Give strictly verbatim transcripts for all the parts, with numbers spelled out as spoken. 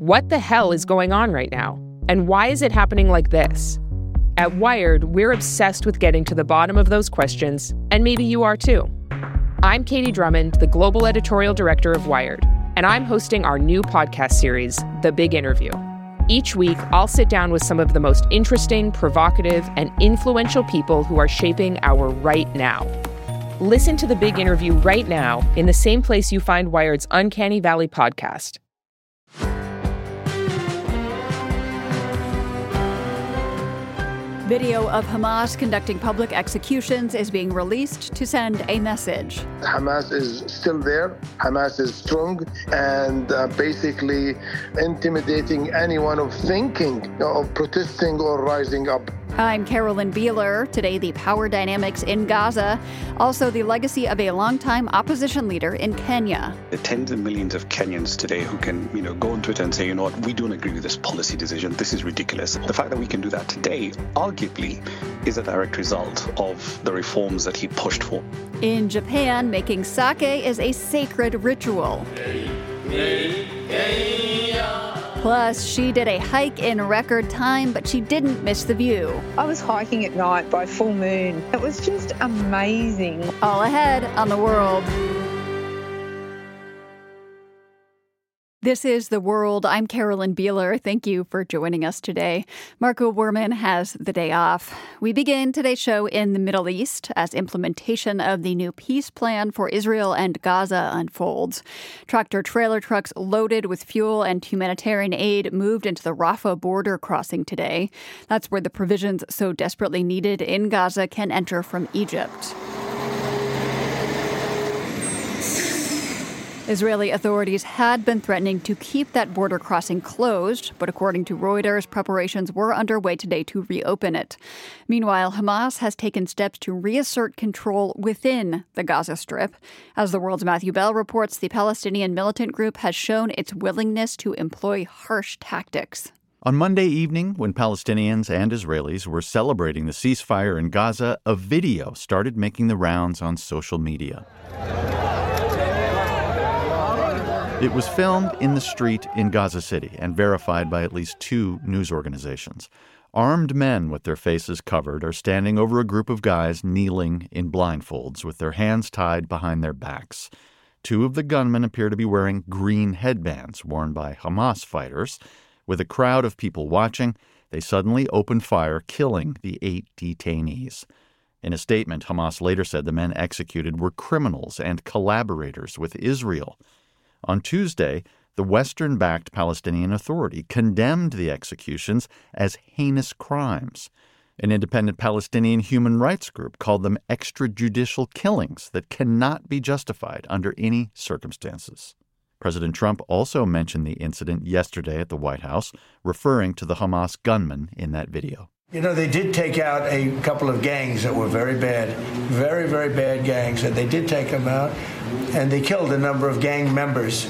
What the hell is going on right now? And why is it happening like this? At Wired, we're obsessed with getting to the bottom of those questions, and maybe you are too. I'm Katie Drummond, the global editorial director of Wired, and I'm hosting our new podcast series, The Big Interview. Each week, I'll sit down with some of the most interesting, provocative, and influential people who are shaping our right now. Listen to The Big Interview right now in the same place you find Wired's Uncanny Valley podcast. Video of Hamas conducting public executions is being released to send a message. Hamas is still there. Hamas is strong and uh, basically intimidating anyone of thinking of protesting or rising up. I'm Carolyn Beeler. Today, the power dynamics in Gaza, also the legacy of a longtime opposition leader in Kenya. The tens of millions of Kenyans today who can, you know, go on Twitter and say, you know what, we don't agree with this policy decision. This is ridiculous. The fact that we can do that today, arguably, is a direct result of the reforms that he pushed for. In Japan, making sake is a sacred ritual. Plus, she did a hike in record time, but she didn't miss the view. I was hiking at night by full moon. It was just amazing. All ahead on The World. This is The World. I'm Carolyn Beeler. Thank you for joining us today. Marco Werman has the day off. We begin today's show in the Middle East as implementation of the new peace plan for Israel and Gaza unfolds. Tractor-trailer trucks loaded with fuel and humanitarian aid moved into the Rafah border crossing today. That's where the provisions so desperately needed in Gaza can enter from Egypt. Israeli authorities had been threatening to keep that border crossing closed, but according to Reuters, preparations were underway today to reopen it. Meanwhile, Hamas has taken steps to reassert control within the Gaza Strip. As The World's Matthew Bell reports, the Palestinian militant group has shown its willingness to employ harsh tactics. On Monday evening, when Palestinians and Israelis were celebrating the ceasefire in Gaza, a video started making the rounds on social media. It was filmed in the street in Gaza City and verified by at least two news organizations. Armed men with their faces covered are standing over a group of guys kneeling in blindfolds with their hands tied behind their backs. Two of the gunmen appear to be wearing green headbands worn by Hamas fighters. With a crowd of people watching, they suddenly opened fire, killing the eight detainees. In a statement, Hamas later said the men executed were criminals and collaborators with Israel. On Tuesday, the Western-backed Palestinian Authority condemned the executions as heinous crimes. An independent Palestinian human rights group called them extrajudicial killings that cannot be justified under any circumstances. President Trump also mentioned the incident yesterday at the White House, referring to the Hamas gunmen in that video. You know, they did take out a couple of gangs that were very bad, very, very bad gangs, and they did take them out, and they killed a number of gang members.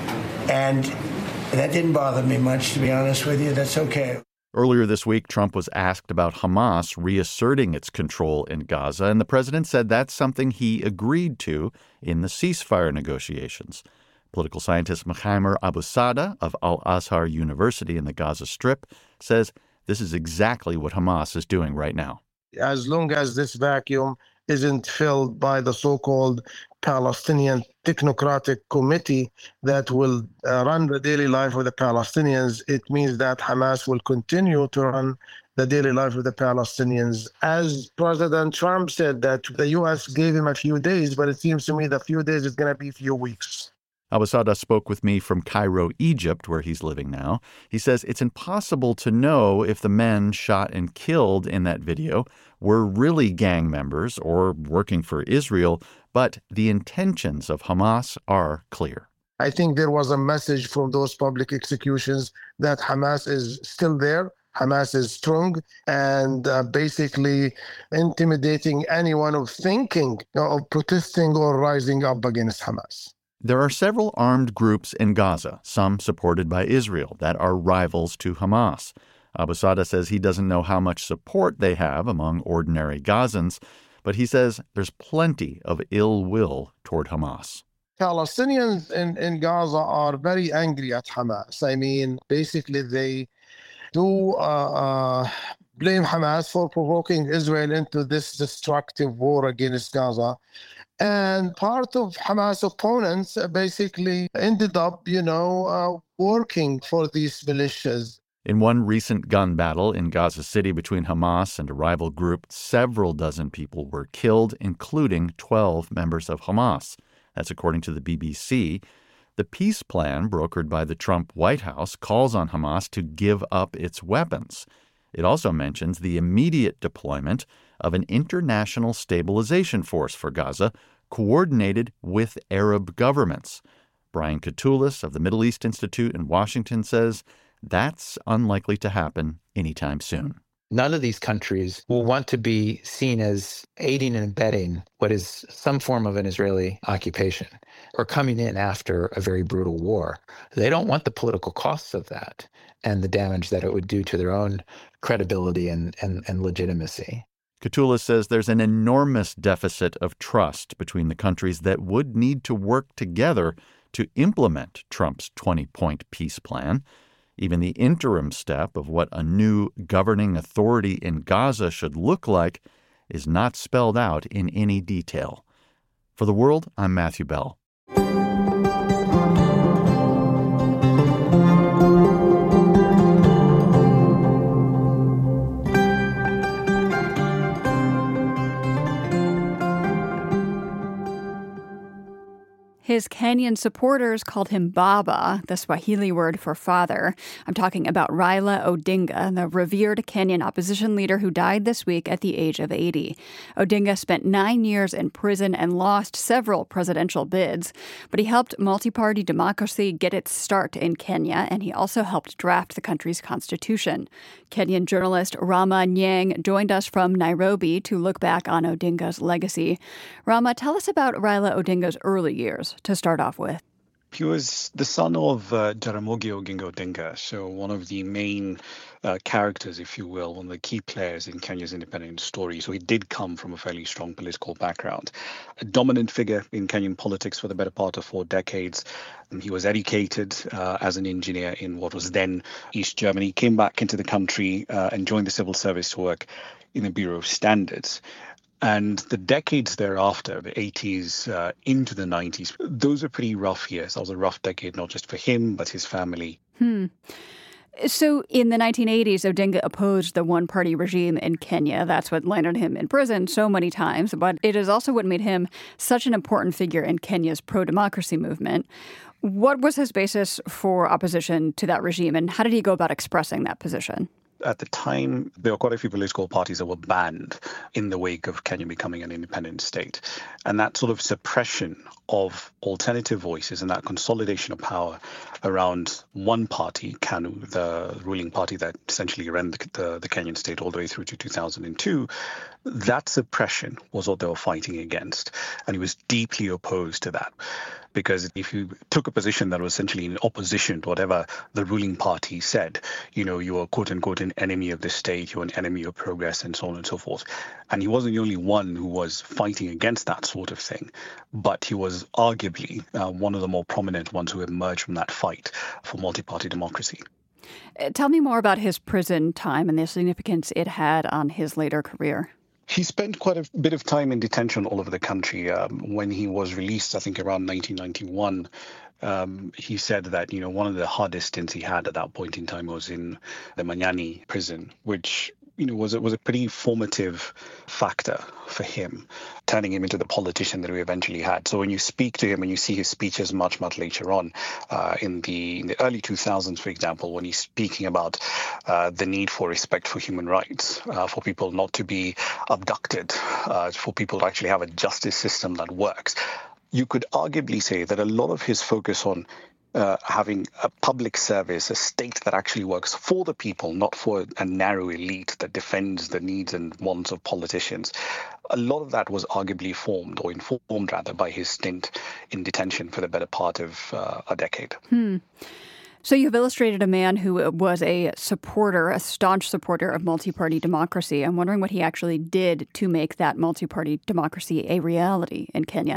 And that didn't bother me much, to be honest with you. That's okay. Earlier this week, Trump was asked about Hamas reasserting its control in Gaza, and the president said that's something he agreed to in the ceasefire negotiations. Political scientist Mekhimer Abou-Sada of Al-Azhar University in the Gaza Strip says this is exactly what Hamas is doing right now. As long as this vacuum isn't filled by the so-called Palestinian technocratic committee that will uh, run the daily life of the Palestinians, it means that Hamas will continue to run the daily life of the Palestinians. As President Trump said that the U S gave him a few days, but it seems to me the few days is going to be a few weeks. Abou-Sada spoke with me from Cairo, Egypt, where he's living now. He says it's impossible to know if the men shot and killed in that video were really gang members or working for Israel, but the intentions of Hamas are clear. I think there was a message from those public executions that Hamas is still there. Hamas is strong and uh, basically intimidating anyone of thinking of protesting or rising up against Hamas. There are several armed groups in Gaza, some supported by Israel, that are rivals to Hamas. Abou-Sada says he doesn't know how much support they have among ordinary Gazans, but he says there's plenty of ill will toward Hamas. Palestinians in, in Gaza are very angry at Hamas. I mean, basically, they do uh, uh, blame Hamas for provoking Israel into this destructive war against Gaza. And part of Hamas opponents basically ended up, you know, uh, working for these militias. In one recent gun battle in Gaza City between Hamas and a rival group, several dozen people were killed, including twelve members of Hamas. That's according to the B B C. The peace plan brokered by the Trump White House calls on Hamas to give up its weapons. It also mentions the immediate deployment of an international stabilization force for Gaza, coordinated with Arab governments. Brian Katulis of the Middle East Institute in Washington says that's unlikely to happen anytime soon. None of these countries will want to be seen as aiding and abetting what is some form of an Israeli occupation or coming in after a very brutal war. They don't want the political costs of that and the damage that it would do to their own credibility and, and, and legitimacy. Katulis says there's an enormous deficit of trust between the countries that would need to work together to implement Trump's twenty-point peace plan. Even the interim step of what a new governing authority in Gaza should look like is not spelled out in any detail. For The World, I'm Matthew Bell. His Kenyan supporters called him Baba, the Swahili word for father. I'm talking about Raila Odinga, the revered Kenyan opposition leader who died this week at the age of eighty. Odinga spent nine years in prison and lost several presidential bids, but he helped multi-party democracy get its start in Kenya, and he also helped draft the country's constitution. Kenyan journalist Rama Nyang joined us from Nairobi to look back on Odinga's legacy. Rama, tell us about Raila Odinga's early years to start off with. He was the son of uh, Jaramogi Oginga Odinga, so one of the main uh, characters, if you will, one of the key players in Kenya's independence story. So he did come from a fairly strong political background. A dominant figure in Kenyan politics for the better part of four decades. And he was educated uh, as an engineer in what was then East Germany, came back into the country uh, and joined the civil service to work in the Bureau of Standards. And the decades thereafter, the eighties uh, into the nineties, those are pretty rough years. That was a rough decade, not just for him, but his family. Hmm. So in the nineteen eighties, Odinga opposed the one-party regime in Kenya. That's what landed him in prison so many times, but it is also what made him such an important figure in Kenya's pro-democracy movement. What was his basis for opposition to that regime, and how did he go about expressing that position? At the time, there were quite a few political parties that were banned in the wake of Kenya becoming an independent state. And that sort of suppression of alternative voices and that consolidation of power around one party, KANU, the ruling party that essentially ran the, the, the Kenyan state all the way through to two thousand two, that suppression was what they were fighting against. And he was deeply opposed to that. Because if you took a position that was essentially in opposition to whatever the ruling party said, you know, you were quote unquote an enemy of the state, you were an enemy of progress, and so on and so forth. And he wasn't the only one who was fighting against that sort of thing, but he was arguably uh, one of the more prominent ones who emerged from that fight for multi-party democracy. Tell me more about his prison time and the significance it had on his later career. He spent quite a bit of time in detention all over the country. Um, when he was released, I think around nineteen ninety-one, um, he said that, you know, one of the hardest stints he had at that point in time was in the Manyani prison, which, you know, was, was a pretty formative factor for him, turning him into the politician that we eventually had. So when you speak to him and you see his speeches much, much later on, uh, in the in the early two thousands, for example, when he's speaking about uh, the need for respect for human rights, uh, for people not to be abducted, uh, for people to actually have a justice system that works, you could arguably say that a lot of his focus on Uh, having a public service, a state that actually works for the people, not for a narrow elite that defends the needs and wants of politicians. A lot of that was arguably formed, or informed rather, by his stint in detention for the better part of uh, a decade. Hmm. So you've illustrated a man who was a supporter, a staunch supporter of multi-party democracy. I'm wondering what he actually did to make that multi-party democracy a reality in Kenya.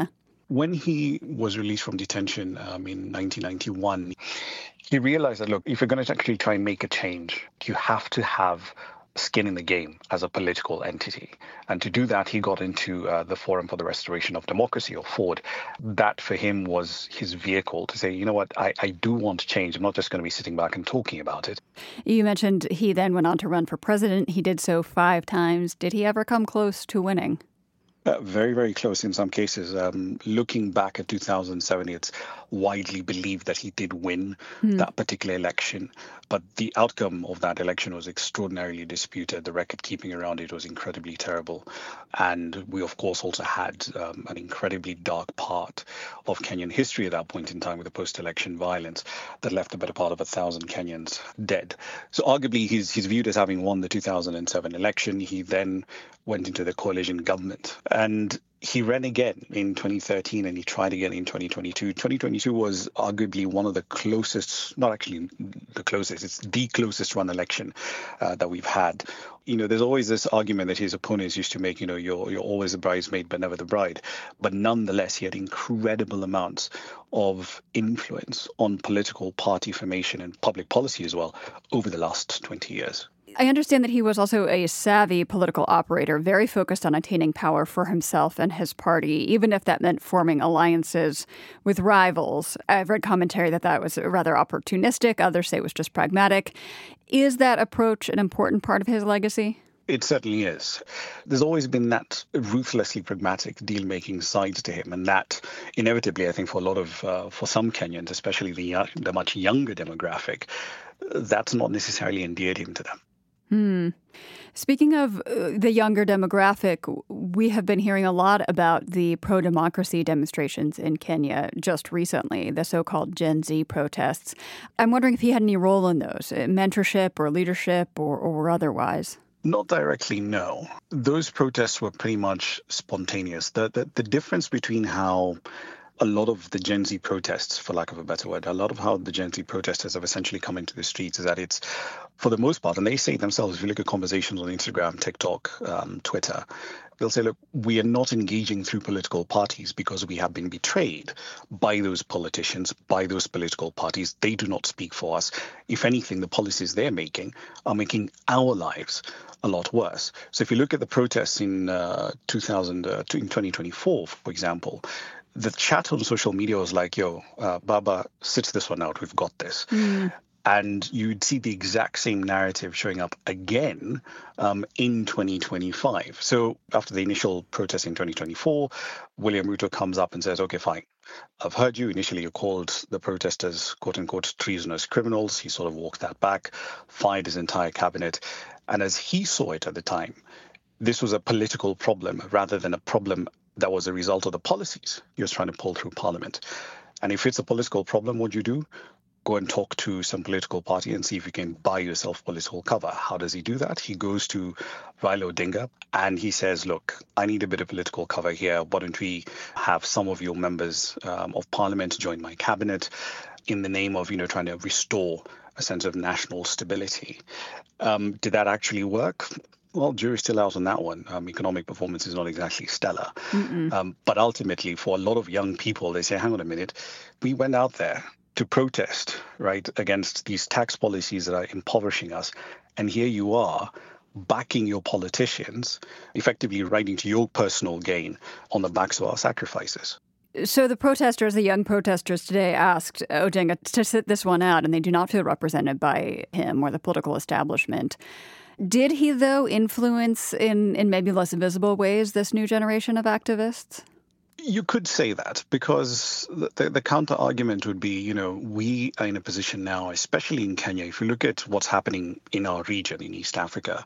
When he was released from detention um, in nineteen ninety-one, he realized that, look, if you're going to actually try and make a change, you have to have skin in the game as a political entity. And to do that, he got into uh, the Forum for the Restoration of Democracy, or FORD. That for him was his vehicle to say, you know what, I, I do want change. I'm not just going to be sitting back and talking about it. You mentioned he then went on to run for president. He did so five times. Did he ever come close to winning? Uh, very, very close in some cases. Um, looking back at two thousand seven, it's widely believed that he did win mm. that particular election. But the outcome of that election was extraordinarily disputed. The record keeping around it was incredibly terrible. And we, of course, also had um, an incredibly dark part of Kenyan history at that point in time with the post-election violence that left the better part of a thousand Kenyans dead. So arguably, he's, he's viewed as having won the two thousand seven election. He then went into the coalition government. And he ran again in twenty thirteen, and he tried again in twenty twenty-two. twenty twenty-two was arguably one of the closest, not actually the closest, it's the closest run election uh, that we've had. You know, there's always this argument that his opponents used to make, you know, you're, you're always the bridesmaid, but never the bride. But nonetheless, he had incredible amounts of influence on political party formation and public policy as well over the last twenty years. I understand that he was also a savvy political operator, very focused on attaining power for himself and his party, even if that meant forming alliances with rivals. I've read commentary that that was rather opportunistic. Others say it was just pragmatic. Is that approach an important part of his legacy? It certainly is. There's always been that ruthlessly pragmatic deal-making side to him, and that inevitably, I think, for a lot of, uh, for some Kenyans, especially the, the much younger demographic, that's not necessarily endeared him to them. Hmm. Speaking of uh, the younger demographic, we have been hearing a lot about the pro-democracy demonstrations in Kenya just recently, the so-called Gen Z protests. I'm wondering if he had any role in those, mentorship or leadership or, or otherwise. Not directly, no. Those protests were pretty much spontaneous. The, the, the difference between how a lot of the Gen Z protests, for lack of a better word, a lot of how the Gen Z protesters have essentially come into the streets is that it's, for the most part, and they say themselves, if you look at conversations on Instagram, TikTok, um, Twitter, they'll say, look, we are not engaging through political parties because we have been betrayed by those politicians, by those political parties. They do not speak for us. If anything, the policies they're making are making our lives a lot worse. So if you look at the protests in uh, two thousand, uh, in twenty twenty-four, for example, the chat on social media was like, yo, uh, Baba, sit this one out. We've got this. Mm. And you'd see the exact same narrative showing up again um, in twenty twenty-five. So after the initial protest in twenty twenty-four, William Ruto comes up and says, OK, fine. I've heard you. Initially, you called the protesters, quote unquote, treasonous criminals. He sort of walked that back, fired his entire cabinet. And as he saw it at the time, this was a political problem rather than a problem that was a result of the policies he was trying to pull through Parliament. And if it's a political problem, what do you do? Go and talk to some political party and see if you can buy yourself political cover. How does he do that? He goes to Raila Odinga and he says, look, I need a bit of political cover here. Why don't we have some of your members um, of Parliament join my cabinet in the name of, you know, trying to restore a sense of national stability. Um, did that actually work? Well, jury's still out on that one. Um, economic performance is not exactly stellar. Um, but ultimately, for a lot of young people, they say, hang on a minute, we went out there to protest, right, against these tax policies that are impoverishing us. And here you are backing your politicians, effectively riding to your personal gain on the backs of our sacrifices. So the protesters, the young protesters today asked Odinga to sit this one out, and they do not feel represented by him or the political establishment. Did he, though, influence in, in maybe less visible ways this new generation of activists? You could say that, because the, the counter argument would be, you know, we are in a position now, especially in Kenya, if you look at what's happening in our region, in East Africa,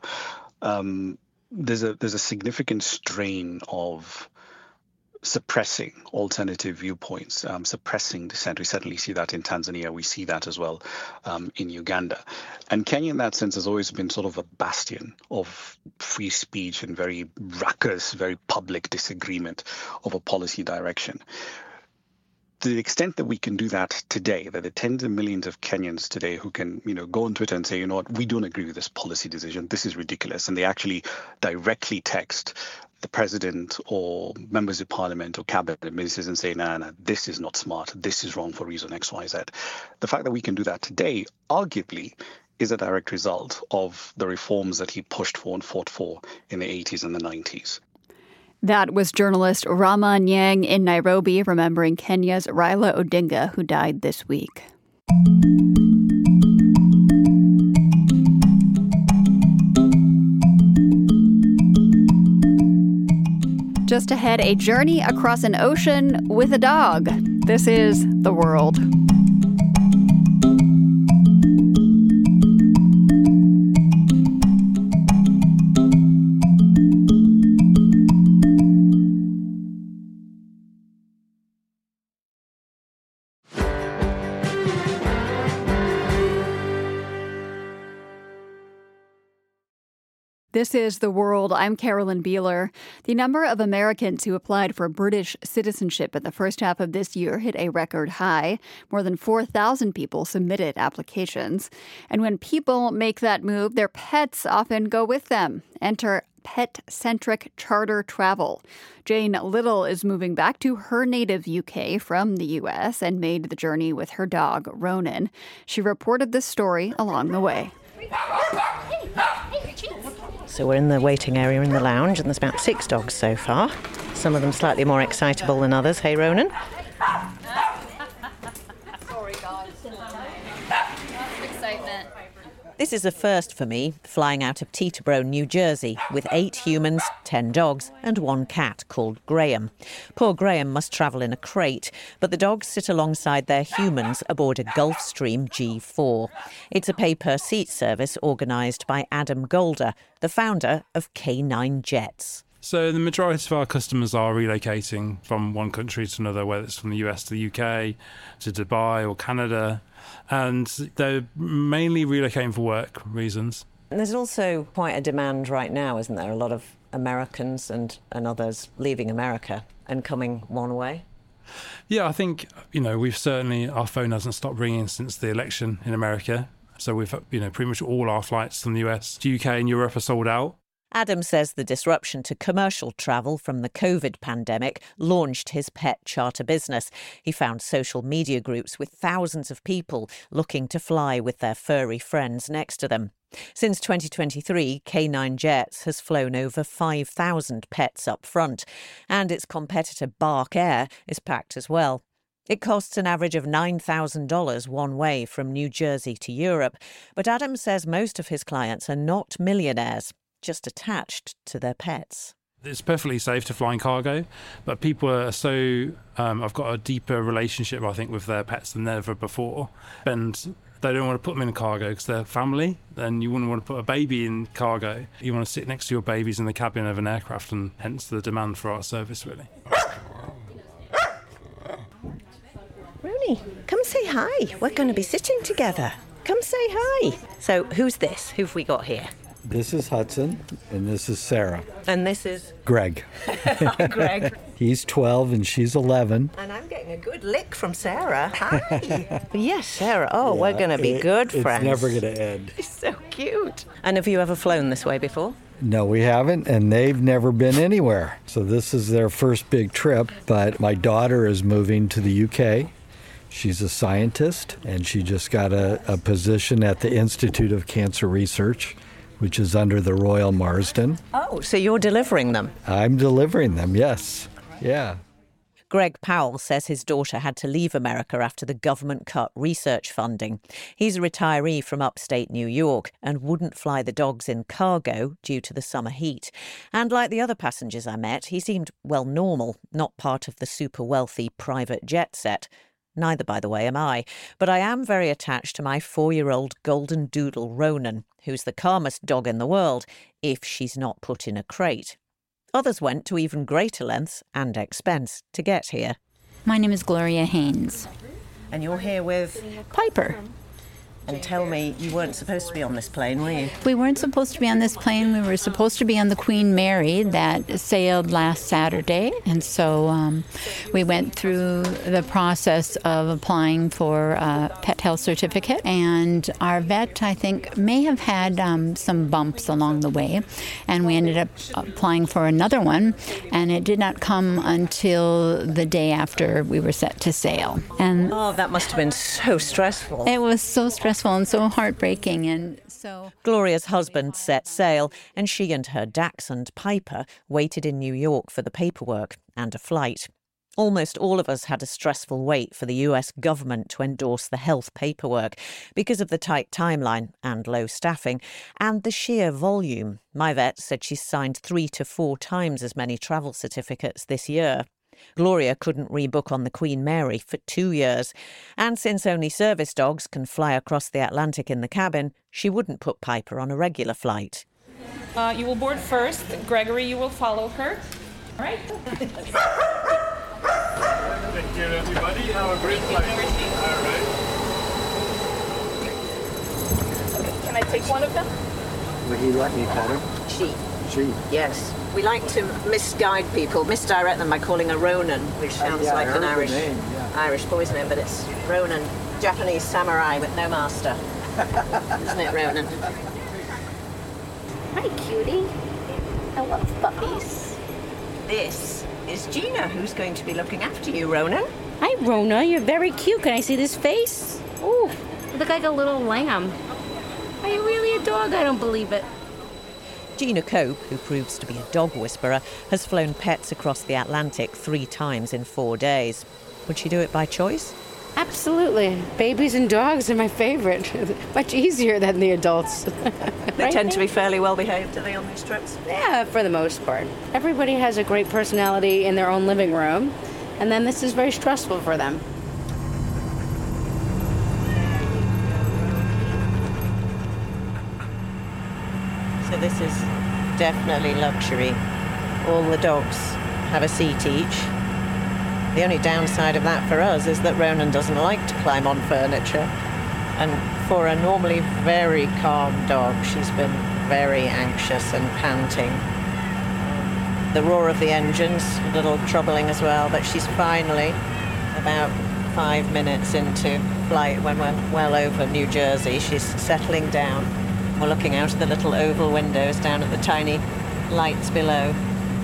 um, there's a there's a significant strain of suppressing alternative viewpoints, um, suppressing dissent. We certainly see that in Tanzania. We see that as well um, in Uganda. And Kenya, in that sense, has always been sort of a bastion of free speech and very ruckus, very public disagreement of a policy direction. to the extent that we can do that today, that the tens of millions of Kenyans today who can, you know, go on Twitter and say, you know what, we don't agree with this policy decision, this is ridiculous, and they actually directly text the president or members of parliament or cabinet ministers and say, no, nah, no, nah, this is not smart, this is wrong for reason X, Y, Z. The fact that we can do that today, arguably, is a direct result of the reforms that he pushed for and fought for in the eighties and the nineties. That was journalist Rama Nyang in Nairobi, remembering Kenya's Raila Odinga, who died this week. Just ahead, a journey across an ocean with a dog. This is The World. This is The World. I'm Carolyn Beeler. The number of Americans who applied for British citizenship in the first half of this year hit a record high. More than four thousand people submitted applications. And when people make that move, their pets often go with them. Enter pet-centric charter travel. Jane Little is moving back to her native U K from the U S and made the journey with her dog, Ronan. She reported this story along the way. So we're in the waiting area in the lounge, and there's about six dogs so far. Some of them slightly more excitable than others. Hey, Ronan. Sorry, guys. Excitement. This is a first for me, flying out of Teterboro, New Jersey, with eight humans, ten dogs, and one cat called Graham. Poor Graham must travel in a crate, but the dogs sit alongside their humans aboard a Gulfstream G four. It's a pay-per-seat service organised by Adam Golder, the founder of K nine Jets. So the majority of our customers are relocating from one country to another, whether it's from the U S to the U K, to Dubai or Canada. And they're mainly relocating for work reasons. And there's also quite a demand right now, isn't there? A lot of Americans and, and others leaving America and coming one way. Yeah, I think, you know, we've certainly, our phone hasn't stopped ringing since the election in America. So we've, you know, pretty much all our flights from the U S to U K and Europe are sold out. Adam says the disruption to commercial travel from the COVID pandemic launched his pet charter business. He found social media groups with thousands of people looking to fly with their furry friends next to them. Since twenty twenty-three, K nine Jets has flown over five thousand pets up front, and its competitor Bark Air is packed as well. It costs an average of nine thousand dollars one way from New Jersey to Europe, but Adam says most of his clients are not millionaires, just attached to their pets. It's perfectly safe to fly in cargo, but people are so, um, I've got a deeper relationship, I think, with their pets than ever before. And they don't want to put them in cargo because they're family. Then you wouldn't want to put a baby in cargo. You want to sit next to your babies in the cabin of an aircraft, and hence the demand for our service, really. Rooney, come say hi. We're going to be sitting together. Come say hi. So who's this? Who've we got here? This is Hudson, and this is Sarah. And this is? Greg. Hi, Greg. He's twelve and she's eleven. And I'm getting a good lick from Sarah. Hi. Yes, Sarah. Oh, yeah, we're going to be it, good it's friends. It's never going to end. It's so cute. And have you ever flown this way before? No, we haven't, and they've never been anywhere. So this is their first big trip, but my daughter is moving to the U K. She's a scientist, and she just got a, a position at the Institute of Cancer Research, which is under the Royal Marsden. Oh, so you're delivering them? I'm delivering them, yes. Yeah. Greg Powell says his daughter had to leave America after the government cut research funding. He's a retiree from upstate New York and wouldn't fly the dogs in cargo due to the summer heat. And like the other passengers I met, he seemed, well, normal, not part of the super wealthy private jet set. Neither, by the way, am I. But I am very attached to my four-year-old golden doodle, Ronan, who's the calmest dog in the world, if she's not put in a crate. Others went to even greater lengths and expense to get here. My name is Gloria Haynes. And you're here with? Piper. And tell me, you weren't supposed to be on this plane, were you? We weren't supposed to be on this plane. We were supposed to be on the Queen Mary that sailed last Saturday. And so um, we went through the process of applying for a pet health certificate. And our vet, I think, may have had um, some bumps along the way. And we ended up applying for another one. And it did not come until the day after we were set to sail. And oh, that must have been so stressful. It was so stressful and so heartbreaking. And so Gloria's husband set sail, and she and her dachshund Piper waited in New York for the paperwork and a flight. Almost all of us had a stressful wait for the U S government to endorse the health paperwork because of the tight timeline and low staffing and the sheer volume. My vet said she's signed three to four times as many travel certificates this year. Gloria couldn't rebook on the Queen Mary for two years. And since only service dogs can fly across the Atlantic in the cabin, she wouldn't put Piper on a regular flight. Uh, you will board first. Gregory, you will follow her. All right. Thank you, everybody. Have a great flight. All right. Can I take one of them? Would he let me pet him? She. She. Yes. We like to misguide people, misdirect them by calling her Ronan, which sounds uh, yeah, like an Irish name, yeah. Irish boy's name, but it's Ronan, Japanese samurai with no master. Isn't it, Ronan? Hi, cutie. I love puppies. This is Gina, who's going to be looking after you, Ronan. Hi, Rona. You're very cute. Can I see this face? Ooh, you look like a little lamb. Are you really a dog? I don't believe it. Gina Cope, who proves to be a dog whisperer, has flown pets across the Atlantic three times in four days. Would she do it by choice? Absolutely. Babies and dogs are my favorite. Much easier than the adults. They tend to be fairly well behaved, do they, on these trips? Yeah, for the most part. Everybody has a great personality in their own living room, and then this is very stressful for them. So this is definitely luxury. All the dogs have a seat each. The only downside of that for us is that Ronan doesn't like to climb on furniture. And for a normally very calm dog, she's been very anxious and panting. The roar of the engine's a little troubling as well, but she's finally about five minutes into flight when we're well over New Jersey. She's settling down. We're looking out of the little oval windows down at the tiny lights below.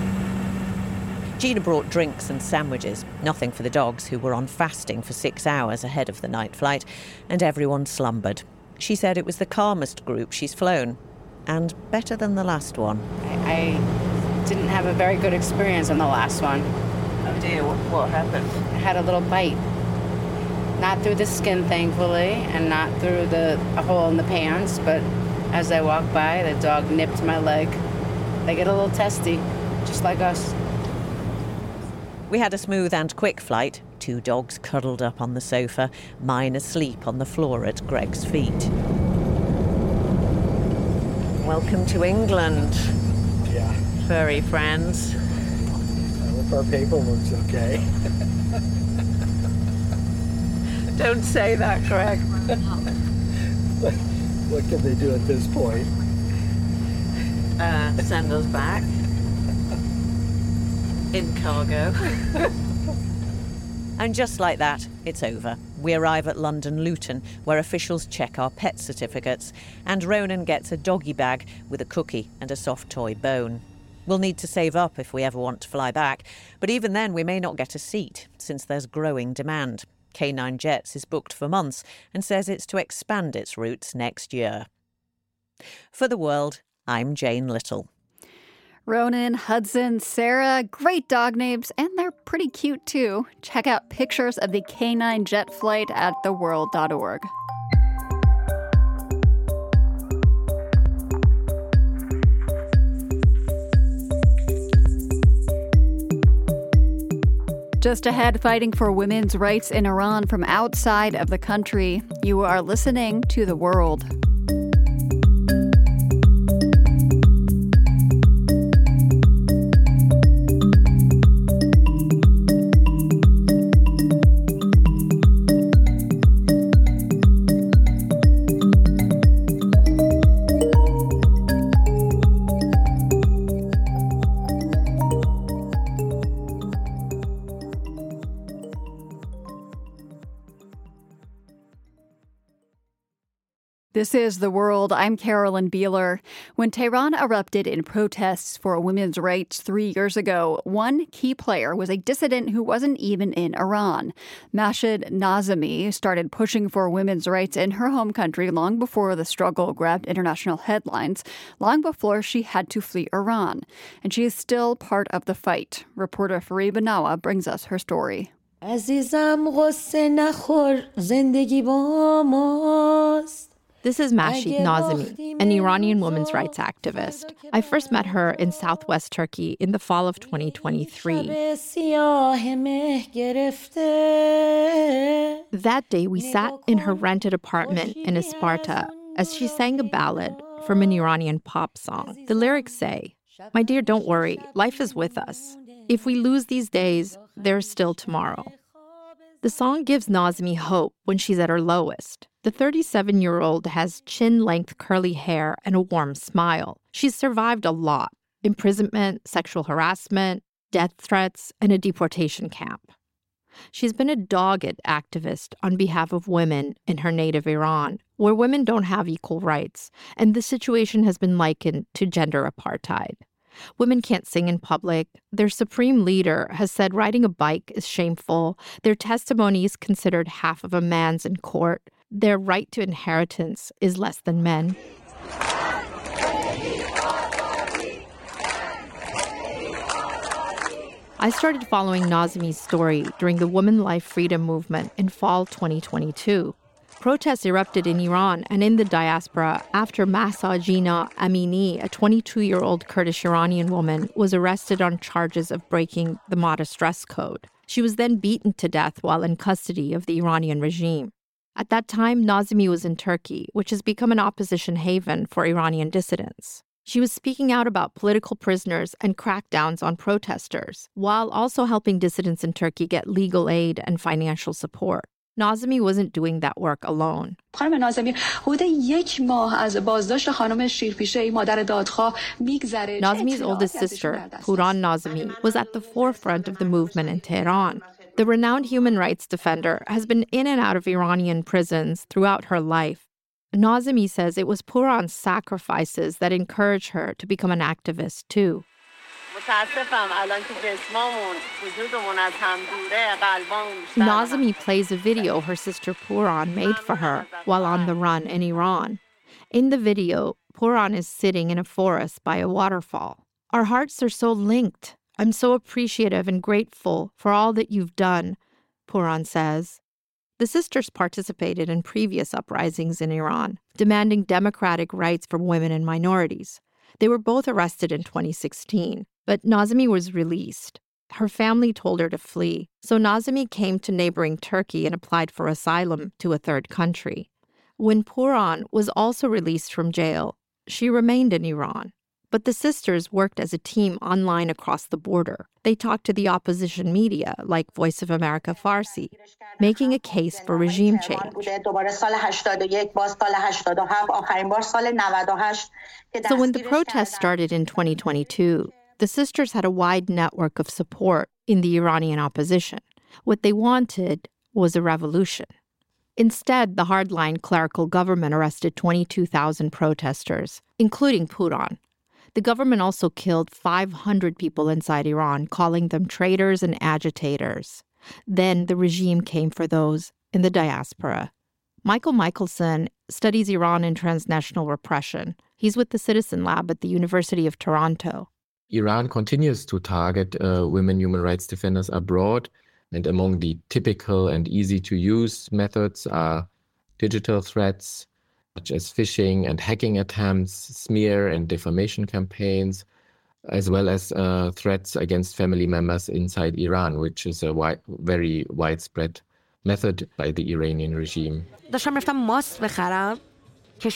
Gina brought drinks and sandwiches, nothing for the dogs who were on fasting for six hours ahead of the night flight, and everyone slumbered. She said it was the calmest group she's flown, and better than the last one. I, I didn't have a very good experience on the last one. Oh dear, what, what happened? I had a little bite. Not through the skin, thankfully, and not through the a hole in the pants, but as I walked by, the dog nipped my leg. They get a little testy, just like us. We had a smooth and quick flight, two dogs cuddled up on the sofa, mine asleep on the floor at Greg's feet. Welcome to England. Yeah. Furry friends. I hope our paperwork's okay. Don't say that, Greg. what, what can they do at this point? Uh, send us back. In cargo. And just like that, it's over. We arrive at London Luton, where officials check our pet certificates, and Ronan gets a doggy bag with a cookie and a soft toy bone. We'll need to save up if we ever want to fly back, but even then we may not get a seat, since there's growing demand. K nine Jets is booked for months and says it's to expand its routes next year. For The World, I'm Jane Little. Ronan, Hudson, Sarah, great dog names, and they're pretty cute too. Check out pictures of the K nine jet flight at the world dot org. Just ahead, fighting for women's rights in Iran from outside of the country. You are listening to The World. This is The World. I'm Carolyn Beeler. When Tehran erupted in protests for women's rights three years ago, one key player was a dissident who wasn't even in Iran. Mashed Nazemi started pushing for women's rights in her home country long before the struggle grabbed international headlines, long before she had to flee Iran. And she is still part of the fight. Reporter Fareed Banawa brings us her story. عزیزم غصه نخور زندگی با ماست. This is Mashed Nazemi, an Iranian women's rights activist. I first met her in southwest Turkey in the fall of twenty twenty-three. That day, we sat in her rented apartment in Isparta as she sang a ballad from an Iranian pop song. The lyrics say, "My dear, don't worry, life is with us. If we lose these days, there's still tomorrow." The song gives Nazemi hope when she's at her lowest. The thirty-seven-year-old has chin-length curly hair and a warm smile. She's survived a lot: imprisonment, sexual harassment, death threats, and a deportation camp. She's been a dogged activist on behalf of women in her native Iran, where women don't have equal rights, and the situation has been likened to gender apartheid. Women can't sing in public. Their supreme leader has said riding a bike is shameful. Their testimony is considered half of a man's in court. Their right to inheritance is less than men. I started following Nazemi's story during the Women Life Freedom Movement in fall twenty twenty-two. Protests erupted in Iran and in the diaspora after Mahsa Jina Amini, a twenty-two-year-old Kurdish Iranian woman, was arrested on charges of breaking the modest dress code. She was then beaten to death while in custody of the Iranian regime. At that time, Nazemi was in Turkey, which has become an opposition haven for Iranian dissidents. She was speaking out about political prisoners and crackdowns on protesters, while also helping dissidents in Turkey get legal aid and financial support. Nazemi wasn't doing that work alone. Nazemi's oldest sister, Puran Nazemi, was at the forefront of the movement in Tehran. The renowned human rights defender has been in and out of Iranian prisons throughout her life. Nazemi says it was Puran's sacrifices that encouraged her to become an activist, too. Nazemi plays a video her sister Puran made for her while on the run in Iran. In the video, Puran is sitting in a forest by a waterfall. "Our hearts are so linked. I'm so appreciative and grateful for all that you've done," Puran says. The sisters participated in previous uprisings in Iran, demanding democratic rights for women and minorities. They were both arrested in twenty sixteen. But Nazemi was released. Her family told her to flee, so Nazemi came to neighboring Turkey and applied for asylum to a third country. When Puran was also released from jail, she remained in Iran. But the sisters worked as a team online across the border. They talked to the opposition media, like Voice of America Farsi, making a case for regime change. So when the protests started in twenty twenty-two, the sisters had a wide network of support in the Iranian opposition. What they wanted was a revolution. Instead, the hardline clerical government arrested twenty-two thousand protesters, including Puran. The government also killed five hundred people inside Iran, calling them traitors and agitators. Then the regime came for those in the diaspora. Michael Michelson studies Iran and transnational repression. He's with the Citizen Lab at the University of Toronto. Iran continues to target uh, women human rights defenders abroad, and among the typical and easy-to-use methods are digital threats, such as phishing and hacking attempts, smear and defamation campaigns, as well as uh, threats against family members inside Iran, which is a wi- very widespread method by the Iranian regime. Those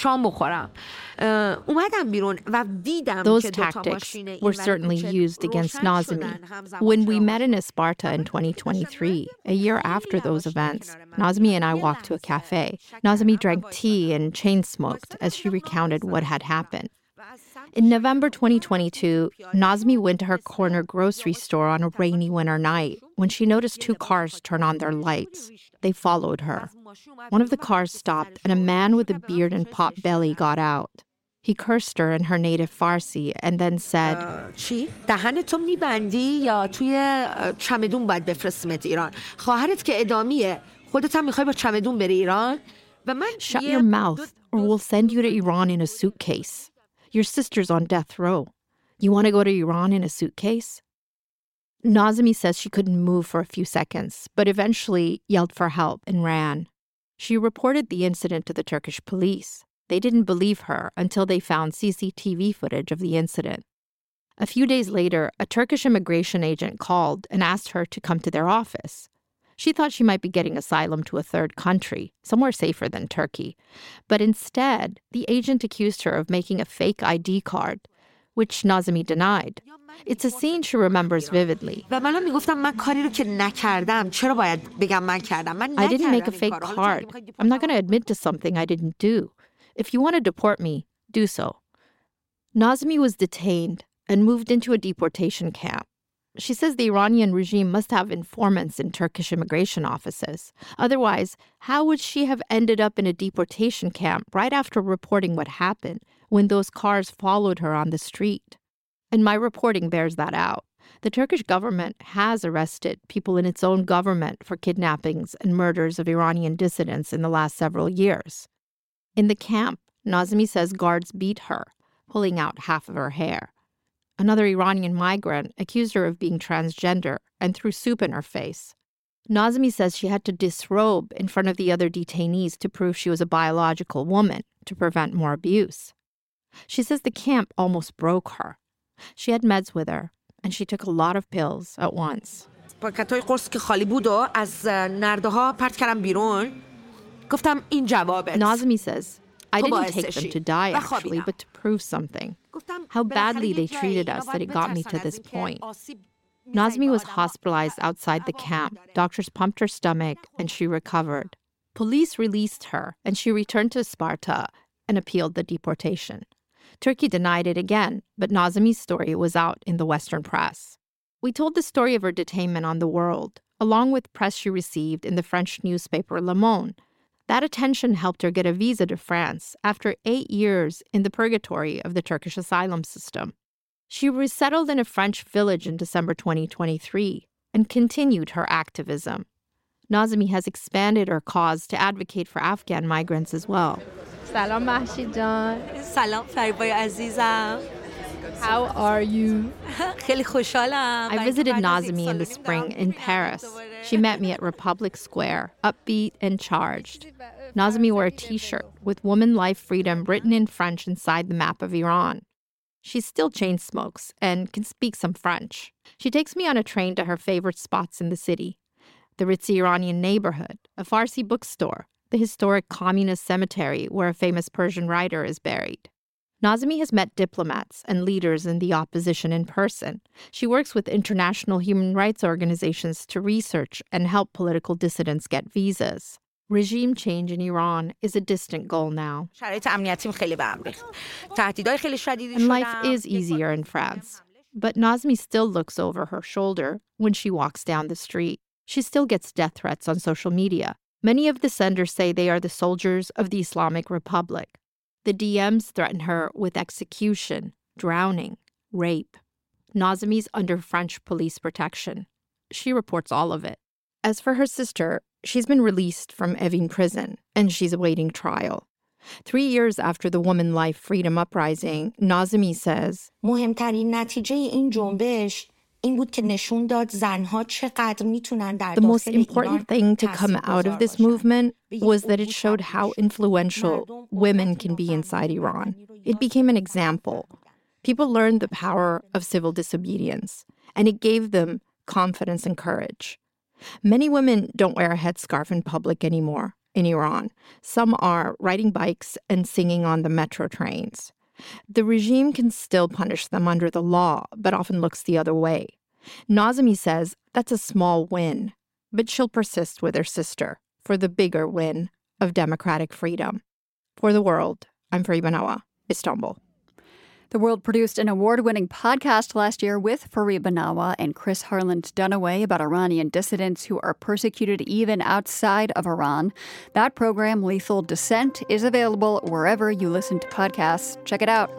tactics were certainly used against Nazemi. When we met in Isparta in twenty twenty-three, a year after those events, Nazemi and I walked to a cafe. Nazemi drank tea and chain smoked as she recounted what had happened. In November twenty twenty-two, Nazmi went to her corner grocery store on a rainy winter night when she noticed two cars turn on their lights. They followed her. One of the cars stopped and a man with a beard and pot belly got out. He cursed her in her native Farsi and then said, چی؟ دهنتو میبندی یا توی چمدون باید بفرستیمت ایران؟ خواهرت که ادامیه. خودت هم میخوای با چمدون بری ایران؟ Shut your mouth or we'll send you to Iran in a suitcase. Your sister's on death row. You want to go to Iran in a suitcase? Nazmi says she couldn't move for a few seconds, but eventually yelled for help and ran. She reported the incident to the Turkish police. They didn't believe her until they found C C T V footage of the incident. A few days later, a Turkish immigration agent called and asked her to come to their office. She thought she might be getting asylum to a third country, somewhere safer than Turkey. But instead, the agent accused her of making a fake I D card, which Nazmi denied. It's a scene she remembers vividly. I didn't make a fake card. I'm not going to admit to something I didn't do. If you want to deport me, do so. Nazmi was detained and moved into a deportation camp. She says the Iranian regime must have informants in Turkish immigration offices. Otherwise, how would she have ended up in a deportation camp right after reporting what happened when those cars followed her on the street? And my reporting bears that out. The Turkish government has arrested people in its own government for kidnappings and murders of Iranian dissidents in the last several years. In the camp, Nazmi says guards beat her, pulling out half of her hair. Another Iranian migrant accused her of being transgender and threw soup in her face. Nazmi says she had to disrobe in front of the other detainees to prove she was a biological woman to prevent more abuse. She says the camp almost broke her. She had meds with her, and she took a lot of pills at once. Nazmi says, I didn't take them to die, actually, but to prove something. How badly they treated us that it got me to this point. Nazmi was hospitalized outside the camp. Doctors pumped her stomach, and she recovered. Police released her, and she returned to Sparta and appealed the deportation. Turkey denied it again, but Nazmi's story was out in the Western press. We told the story of her detainment on The World, along with press she received in the French newspaper Le Monde. That attention helped her get a visa to France after eight years in the purgatory of the Turkish asylum system. She resettled in a French village in December twenty twenty-three and continued her activism. Nazmi has expanded her cause to advocate for Afghan migrants as well. Salam Mahshid Jan. Salam Fariboy Azizam. How are you? I visited Nazmi in the spring in Paris. She met me at Republic Square, upbeat and charged. Nazmi wore a T-shirt with Woman Life Freedom written in French inside the map of Iran. She still chain smokes and can speak some French. She takes me on a train to her favorite spots in the city. The ritzy Iranian neighborhood, a Farsi bookstore, the historic communist cemetery where a famous Persian writer is buried. Nazmi has met diplomats and leaders in the opposition in person. She works with international human rights organizations to research and help political dissidents get visas. Regime change in Iran is a distant goal now. And life is easier in France. But Nazmi still looks over her shoulder when she walks down the street. She still gets death threats on social media. Many of the senders say they are the soldiers of the Islamic Republic. The D Ms threaten her with execution, drowning, rape. Nazmi's under French police protection. She reports all of it. As for her sister, she's been released from Evin prison, and she's awaiting trial. Three years after the Woman Life Freedom Uprising, Nazmi says, the most important thing to come out of this movement was that it showed how influential women can be inside Iran. It became an example. People learned the power of civil disobedience, and it gave them confidence and courage. Many women don't wear a headscarf in public anymore in Iran. Some are riding bikes and singing on the metro trains. The regime can still punish them under the law, but often looks the other way. Nazmi says that's a small win, but she'll persist with her sister for the bigger win of democratic freedom. For The World, I'm Fariba Nawa, Istanbul. The World produced an award-winning podcast last year with Fareed Banawa and Chris Harland Dunaway about Iranian dissidents who are persecuted even outside of Iran. That program, Lethal Descent, is available wherever you listen to podcasts. Check it out.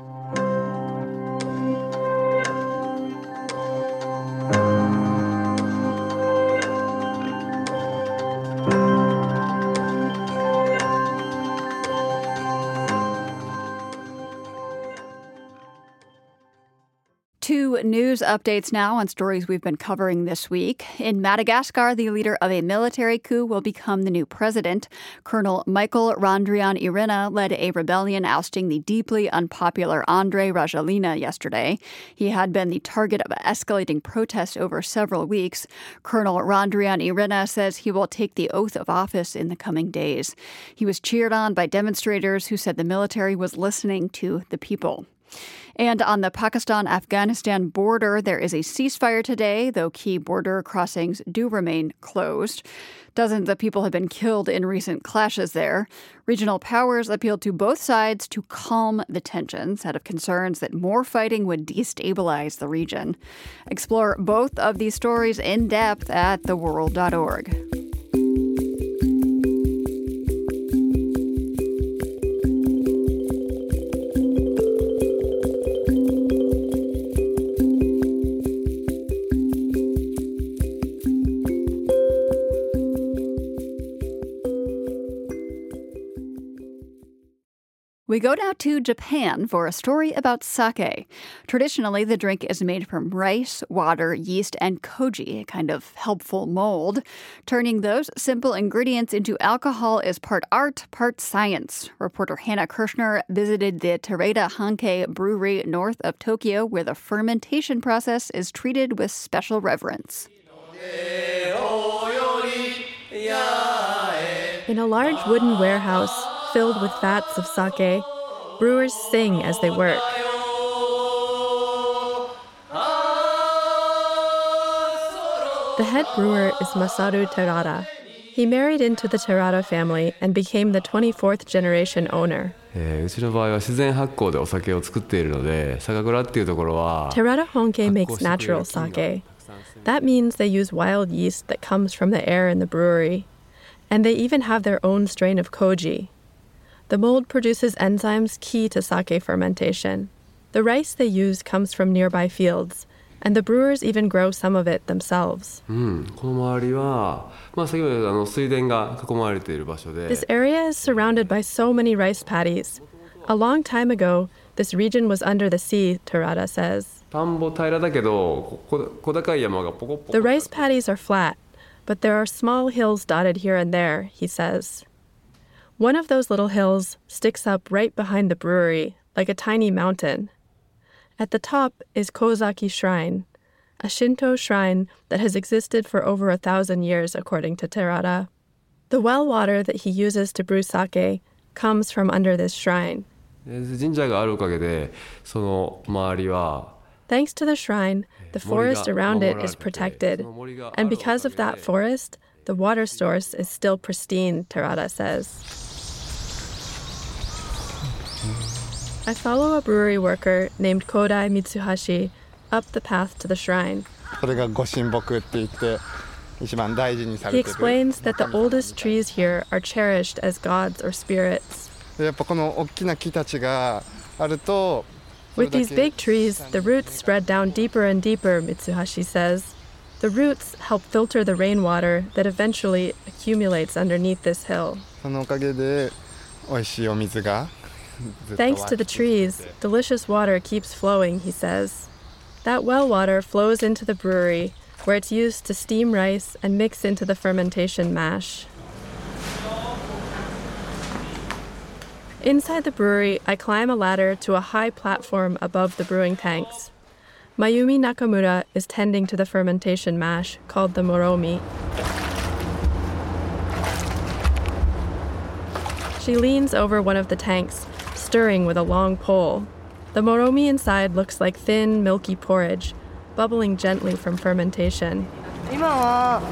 Two news updates now on stories we've been covering this week. In Madagascar, the leader of a military coup will become the new president. Colonel Michael Randrianirina led a rebellion ousting the deeply unpopular André Rajoelina yesterday. He had been the target of escalating protests over several weeks. Colonel Randrianirina says he will take the oath of office in the coming days. He was cheered on by demonstrators who said the military was listening to the people. And on the Pakistan-Afghanistan border, there is a ceasefire today, though key border crossings do remain closed. Dozens of people have been killed in recent clashes there. Regional powers appealed to both sides to calm the tensions out of concerns that more fighting would destabilize the region. Explore both of these stories in depth at the world dot org. We go now to Japan for a story about sake. Traditionally, the drink is made from rice, water, yeast, and koji, a kind of helpful mold. Turning those simple ingredients into alcohol is part art, part science. Reporter Hannah Kirshner visited the Terada Hankei brewery north of Tokyo, where the fermentation process is treated with special reverence. In a large wooden warehouse filled with vats of sake, brewers sing as they work. The head brewer is Masaru Terada. He married into the Terada family and became the twenty-fourth generation owner. Terada Honke makes natural sake. That means they use wild yeast that comes from the air in the brewery. And they even have their own strain of koji. The mold produces enzymes key to sake fermentation. The rice they use comes from nearby fields, and the brewers even grow some of it themselves. This area is surrounded by so many rice paddies. A long time ago, this region was under the sea, Terada says. The rice paddies are flat, but there are small hills dotted here and there, he says. One of those little hills sticks up right behind the brewery, like a tiny mountain. At the top is Kozaki Shrine, a Shinto shrine that has existed for over a thousand years, according to Terada. The well water that he uses to brew sake comes from under this shrine. Thanks to the shrine, the forest around it is protected. And because of that forest, the water source is still pristine, Terada says. I follow a brewery worker named Kodai Mitsuhashi up the path to the shrine. He explains that the oldest trees here are cherished as gods or spirits. With these big trees, the roots spread down deeper and deeper, Mitsuhashi says. The roots help filter the rainwater that eventually accumulates underneath this hill. Thanks to the trees, delicious water keeps flowing, he says. That well water flows into the brewery, where it's used to steam rice and mix into the fermentation mash. Inside the brewery, I climb a ladder to a high platform above the brewing tanks. Mayumi Nakamura is tending to the fermentation mash, called the moromi. She leans over one of the tanks, stirring with a long pole. The moromi inside looks like thin, milky porridge, bubbling gently from fermentation. At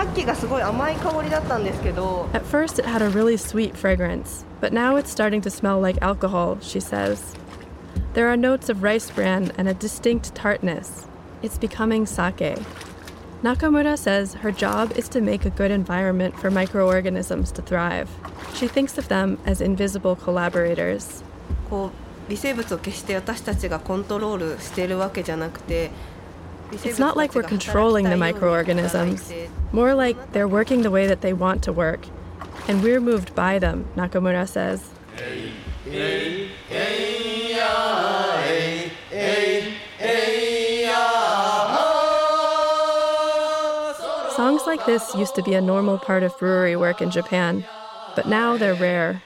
first it had a really sweet fragrance, but now it's starting to smell like alcohol, she says. There are notes of rice bran and a distinct tartness. It's becoming sake. Nakamura says her job is to make a good environment for microorganisms to thrive. She thinks of them as invisible collaborators. こう微生物を決して私たちがコントロールしているわけじゃなくて It's not like we're controlling the microorganisms, more like they're working the way that they want to work. And we're moved by them, Nakamura says. Songs like this used to be a normal part of brewery work in Japan, but now they're rare.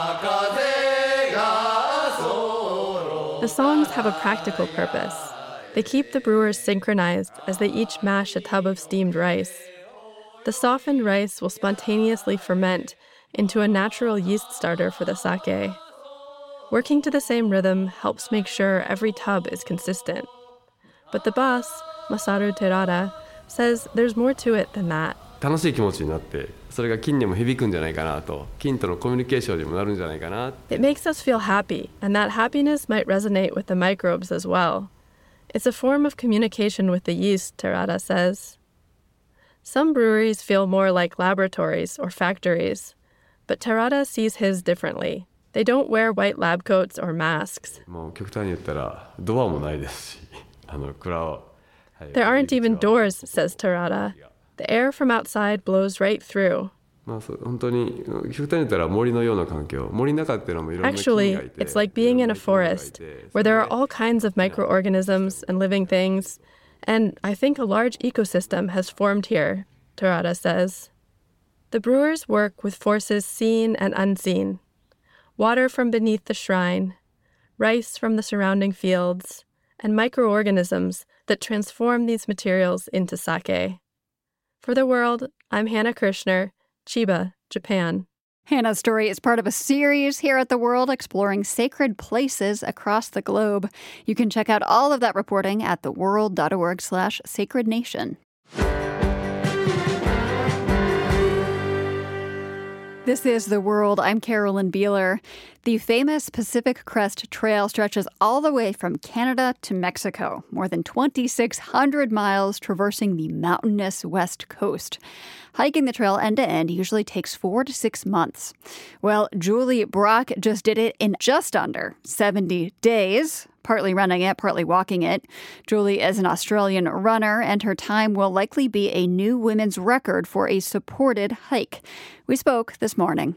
The songs have a practical purpose. They keep the brewers synchronized as they each mash a tub of steamed rice. The softened rice will spontaneously ferment into a natural yeast starter for the sake. Working to the same rhythm helps make sure every tub is consistent. But the boss, Masaru Terada, says there's more to it than that. 楽しい気持ちになって、それが菌にも響くんじゃないかなと、菌とのコミュニケーションにもなるんじゃないかな。 It makes us feel happy, and that happiness might resonate with the microbes as well. It's a form of communication with the yeast, Terada says. Some breweries feel more like laboratories or factories, but Terada sees his differently. They don't wear white lab coats or masks. もう極端に言ったらドアもないですし、あの蔵を。 There aren't even doors, says Terada. The air from outside blows right through. まあそう本当に極端に言ったら森のような環境。森の中っていうのもいろんな菌がいて。 Actually, it's like being in a forest where there are all kinds of microorganisms and living things, and I think a large ecosystem has formed here, Terada says. The brewers work with forces seen and unseen. Water from beneath the shrine, rice from the surrounding fields, and microorganisms that transform these materials into sake. For The World, I'm Hannah Kirshner, Chiba, Japan. Hannah's story is part of a series here at The World exploring sacred places across the globe. You can check out all of that reporting at theworld.org slash sacred nation. This is The World. I'm Carolyn Beeler. The famous Pacific Crest Trail stretches all the way from Canada to Mexico, more than twenty-six hundred miles traversing the mountainous west coast. Hiking the trail end to end usually takes four to six months. Well, Julie Brock just did it in just under seventy days. Partly running it, partly walking it. Julie is an Australian runner, and her time will likely be a new women's record for a supported hike. We spoke this morning.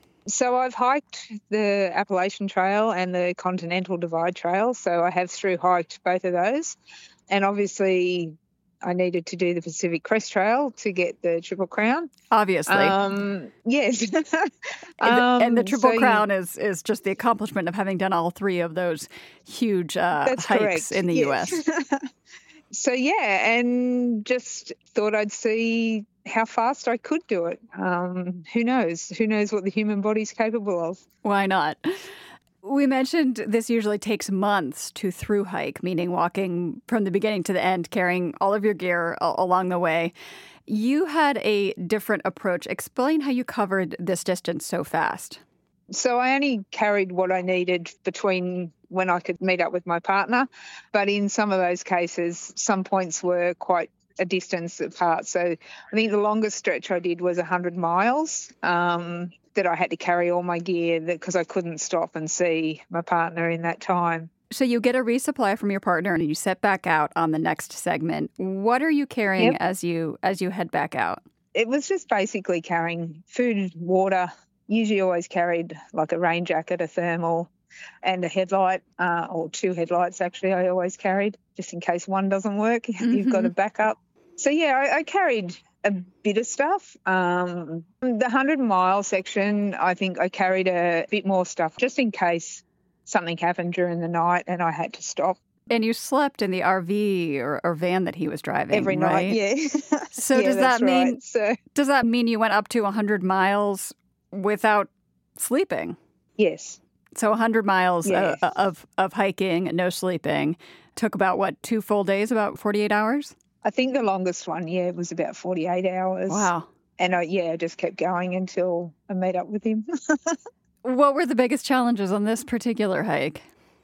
So I've hiked the Appalachian Trail and the Continental Divide Trail, so I have through hiked both of those. And obviously I needed to do the Pacific Crest Trail to get the Triple Crown. Obviously. Um, yes. and, the, um, and the Triple so Crown you, is, is just the accomplishment of having done all three of those huge uh, that's hikes correct. in the yes. U S. So, yeah, and just thought I'd see how fast I could do it. Um, who knows? Who knows what the human body's capable of? Why not? We mentioned this usually takes months to through hike, meaning walking from the beginning to the end, carrying all of your gear along the way. You had a different approach. Explain how you covered this distance so fast. So I only carried what I needed between when I could meet up with my partner. But in some of those cases, some points were quite a distance apart. So I think the longest stretch I did was one hundred miles. Um, that I had to carry all my gear because I couldn't stop and see my partner in that time. So you get a resupply from your partner and you set back out on the next segment. What are you carrying yep. as you as you head back out? It was just basically carrying food, water. Usually always carried like a rain jacket, a thermal, and a headlight, uh, or two headlights actually I always carried, just in case one doesn't work. Mm-hmm. You've got a backup. So yeah, I, I carried a bit of stuff. Um, the hundred-mile section, I think I carried a bit more stuff just in case something happened during the night and I had to stop. And you slept in the R V or, or van that he was driving every right? night, yeah. So yeah, does that mean right. so, does that mean you went up to one hundred miles without sleeping? Yes. So one hundred miles yes. of, of of hiking, no sleeping, took about what, two full days, about forty-eight hours? I think the longest one, yeah, was about forty-eight hours. Wow. And I, yeah, I just kept going until I met up with him. What were the biggest challenges on this particular hike?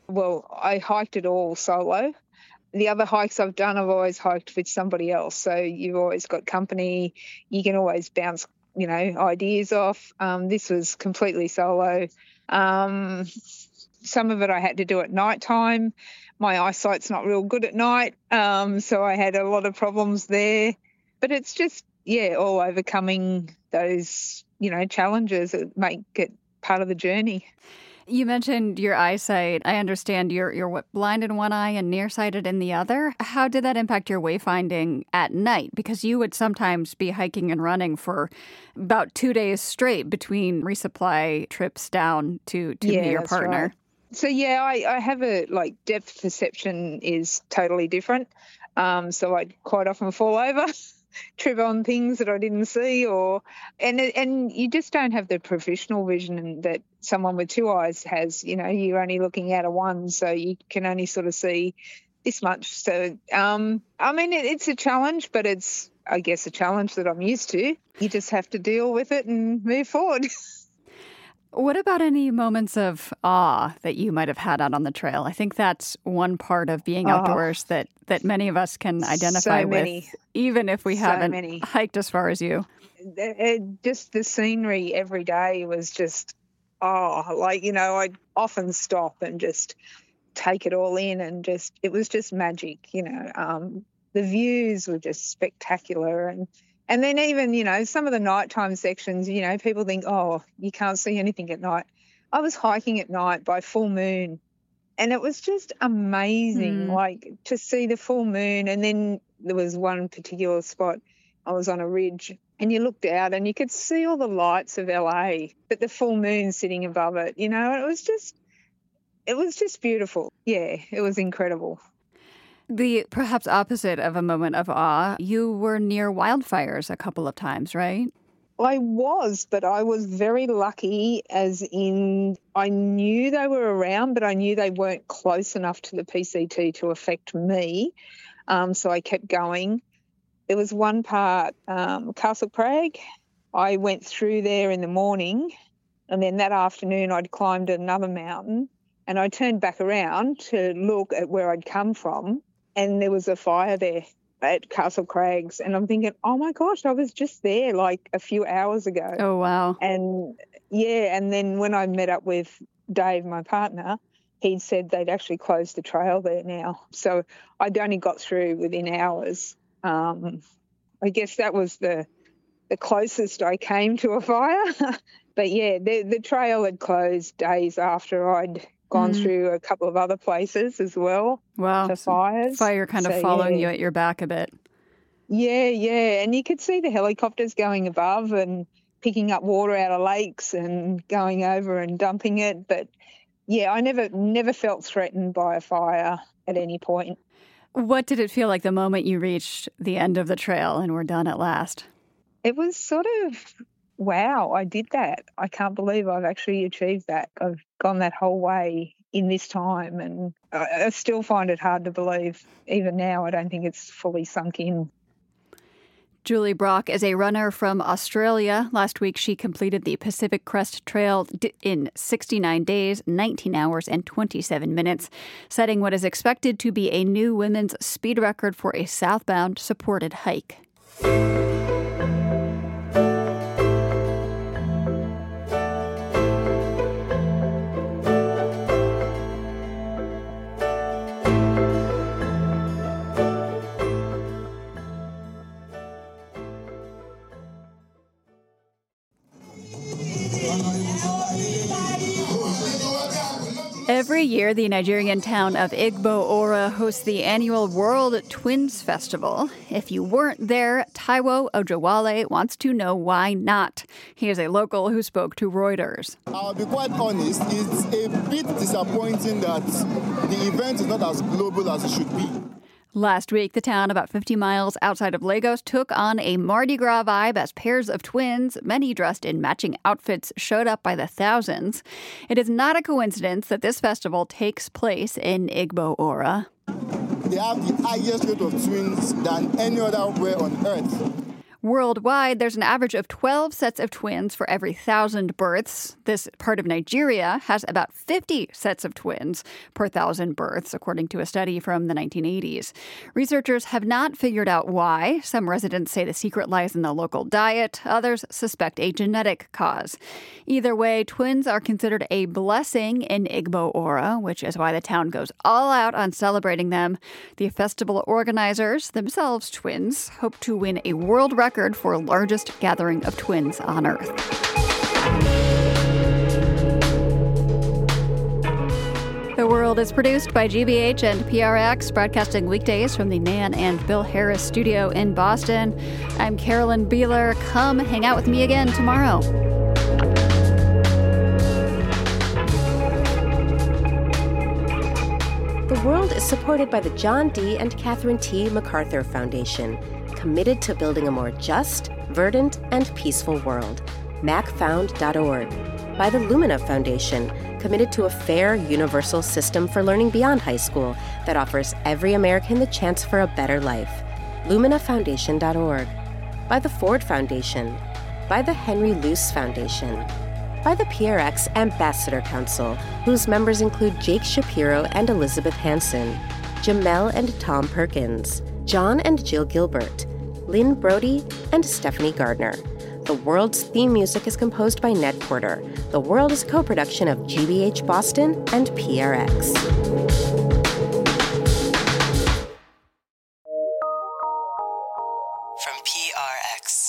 Well, I hiked it all solo. The other hikes I've done, I've always hiked with somebody else. So you've always got company. You can always bounce, you know, ideas off. Um, this was completely solo. Um, some of it I had to do at night time. My eyesight's not real good at night, um, so I had a lot of problems there. But it's just, yeah, all overcoming those, you know, challenges that make it part of the journey. You mentioned your eyesight. I understand you're you're blind in one eye and nearsighted in the other. How did that impact your wayfinding at night? Because you would sometimes be hiking and running for about two days straight between resupply trips down to, to yeah, meet your that's partner. Right. So, yeah, I, I have a, like, depth perception is totally different. Um, so I'd quite often fall over. Trip on things that I didn't see, or and and you just don't have the professional vision that someone with two eyes has. You know, you're only looking out of one, so you can only sort of see this much. So, um, I mean, it, it's a challenge, but it's, I guess, a challenge that I'm used to. You just have to deal with it and move forward. What about any moments of awe that you might have had out on the trail? I think that's one part of being outdoors oh, that, that many of us can identify so many. with, even if we so haven't many. hiked as far as you. It, just the scenery every day was just, oh, like, you know, I'd often stop and just take it all in and just, it was just magic, you know. Um, the views were just spectacular. And And then even, you know, some of the nighttime sections, you know, people think, oh, you can't see anything at night. I was hiking at night by full moon, and it was just amazing, mm. like, to see the full moon. And then there was one particular spot, I was on a ridge, and you looked out and you could see all the lights of L A, but the full moon sitting above it, you know, it was just, it was just beautiful. Yeah, it was incredible. The perhaps opposite of a moment of awe, you were near wildfires a couple of times, right? I was, but I was very lucky, as in I knew they were around, but I knew they weren't close enough to the P C T to affect me. Um, so I kept going. There was one part, um, Castle Crag. I went through there in the morning, and then that afternoon I'd climbed another mountain, and I turned back around to look at where I'd come from. And there was a fire there at Castle Crags. And I'm thinking, oh, my gosh, I was just there like a few hours ago. Oh, wow. And, yeah, and then when I met up with Dave, my partner, he'd said they'd actually closed the trail there now. So I'd only got through within hours. Um, I guess that was the the closest I came to a fire. But, yeah, the, the trail had closed days after I'd gone mm. through a couple of other places as well. Wow. For fires. Fire kind of so, following yeah. you at your back a bit. Yeah, yeah. And you could see the helicopters going above and picking up water out of lakes and going over and dumping it. But, yeah, I never never felt threatened by a fire at any point. What did it feel like the moment you reached the end of the trail and were done at last? It was sort of, wow, I did that. I can't believe I've actually achieved that. I've gone that whole way in this time, and I, I still find it hard to believe. Even now, I don't think it's fully sunk in. Julie Brock is a runner from Australia. Last week, she completed the Pacific Crest Trail in sixty-nine days, nineteen hours, and twenty-seven minutes, setting what is expected to be a new women's speed record for a southbound supported hike. Every year, the Nigerian town of Igbo-Ora hosts the annual World Twins Festival. If you weren't there, Taiwo Ojewale wants to know why not. He is a local who spoke to Reuters. I'll be quite honest, it's a bit disappointing that the event is not as global as it should be. Last week, the town about fifty miles outside of Lagos took on a Mardi Gras vibe as pairs of twins, many dressed in matching outfits, showed up by the thousands. It is not a coincidence that this festival takes place in Igbo-Ora. They have the highest rate of twins than any other where on earth. Worldwide, there's an average of twelve sets of twins for every thousand births. This part of Nigeria has about fifty sets of twins per thousand births, according to a study from the nineteen eighties. Researchers have not figured out why. Some residents say the secret lies in the local diet. Others suspect a genetic cause. Either way, twins are considered a blessing in Igbo Ora, which is why the town goes all out on celebrating them. The festival organizers, themselves twins, hope to win a world record for largest gathering of twins on Earth. The World is produced by G B H and P R X, broadcasting weekdays from the Nan and Bill Harris studio in Boston. I'm Carolyn Beeler. Come hang out with me again tomorrow. The World is supported by the John D. and Catherine T. MacArthur Foundation, committed to building a more just, verdant, and peaceful world. mac found dot org. By the Lumina Foundation, committed to a fair, universal system for learning beyond high school that offers every American the chance for a better life. lumina foundation dot org. By the Ford Foundation. By the Henry Luce Foundation. By the P R X Ambassador Council, whose members include Jake Shapiro and Elizabeth Hansen, Jamel and Tom Perkins, John and Jill Gilbert, Lynn Brody, and Stephanie Gardner. The World's theme music is composed by Ned Porter. The World is a co-production of G B H Boston and P R X. From P R X.